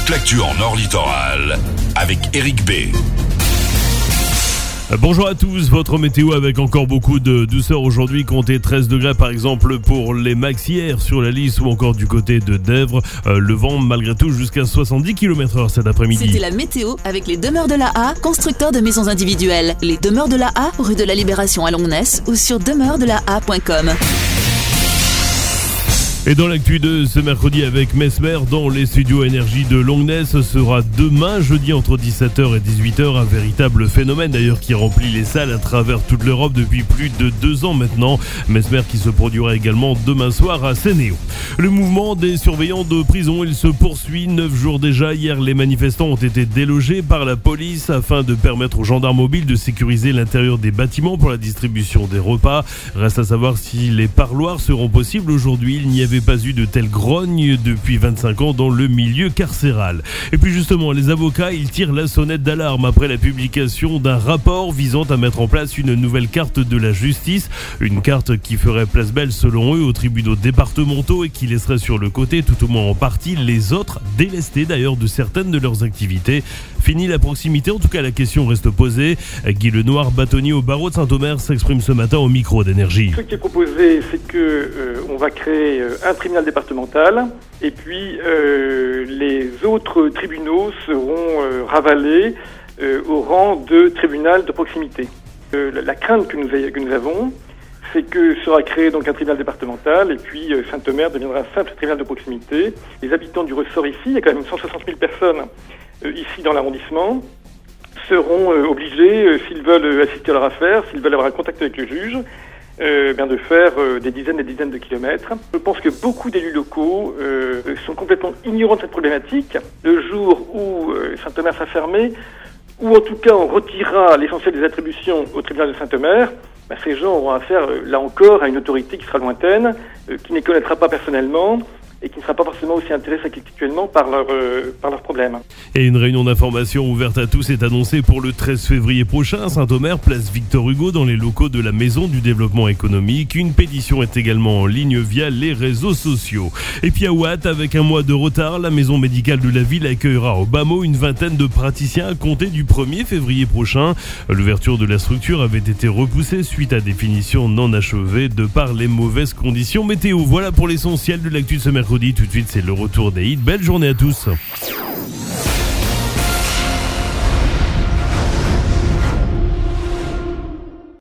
toute l'actu en Nord Littoral avec Eric B. Bonjour à tous, votre météo avec encore beaucoup de douceur aujourd'hui, comptez 13 degrés par exemple pour les Maxières sur la Lys ou encore du côté de Dèvres. Le vent malgré tout jusqu'à 70 km/h cet après-midi. C'était la météo avec les Demeures de la A, constructeurs de maisons individuelles. Les Demeures de la A, rue de la Libération à Longnes ou sur demeuresdelaa.com. Et dans l'actu de ce mercredi avec Mesmer dans les studios énergie de Longnes, ce sera demain jeudi entre 17h et 18h, un véritable phénomène d'ailleurs qui remplit les salles à travers toute l'Europe depuis plus de 2 ans maintenant. Mesmer qui se produira également demain soir à Sénéo. Le mouvement des surveillants de prison, il se poursuit 9 jours déjà. Hier, les manifestants ont été délogés par la police afin de permettre aux gendarmes mobiles de sécuriser l'intérieur des bâtiments pour la distribution des repas. Reste à savoir si les parloirs seront possibles aujourd'hui. Il n'y avait pas eu de telle grogne depuis 25 ans dans le milieu carcéral. Et puis justement, les avocats, ils tirent la sonnette d'alarme après la publication d'un rapport visant à mettre en place une nouvelle carte de la justice. Une carte qui ferait place belle selon eux aux tribunaux départementaux et qui laisserait sur le côté, tout au moins en partie, les autres, délestés d'ailleurs de certaines de leurs activités. Fini la proximité, en tout cas la question reste posée. Guy Lenoir, bâtonnier au barreau de Saint-Omer, s'exprime ce matin au micro d'énergie. Ce qui est proposé, c'est qu'on va créer un tribunal départemental et puis les autres tribunaux seront ravalés au rang de tribunal de proximité. La crainte que nous avons, c'est que sera créé donc un tribunal départemental et puis Saint-Omer deviendra un simple tribunal de proximité. Les habitants du ressort ici, il y a quand même 160 000 personnes ici dans l'arrondissement, seront obligés, s'ils veulent assister à leur affaire, s'ils veulent avoir un contact avec le juge, de faire des dizaines et des dizaines de kilomètres. Je pense que beaucoup d'élus locaux sont complètement ignorants de cette problématique. Le jour où Saint-Omer sera fermé, ou en tout cas on retirera l'essentiel des attributions au tribunal de Saint-Omer, ces gens auront affaire, là encore, à une autorité qui sera lointaine, qui ne les connaîtra pas personnellement, et qui ne sera pas forcément aussi intéressée actuellement par leurs problèmes. Et une réunion d'information ouverte à tous est annoncée pour le 13 février prochain à Saint-Omer, place Victor Hugo, dans les locaux de la Maison du Développement Économique. Une pétition est également en ligne via les réseaux sociaux. Et puis à Ouate, avec un mois de retard, la maison médicale de la ville accueillera au bas mot une vingtaine de praticiens à compter du 1er février prochain. L'ouverture de la structure avait été repoussée suite à des finitions non achevées de par les mauvaises conditions météo. Voilà pour l'essentiel de l'actu de ce mercredi. Tout de suite, c'est le retour des hits. Belle journée à tous.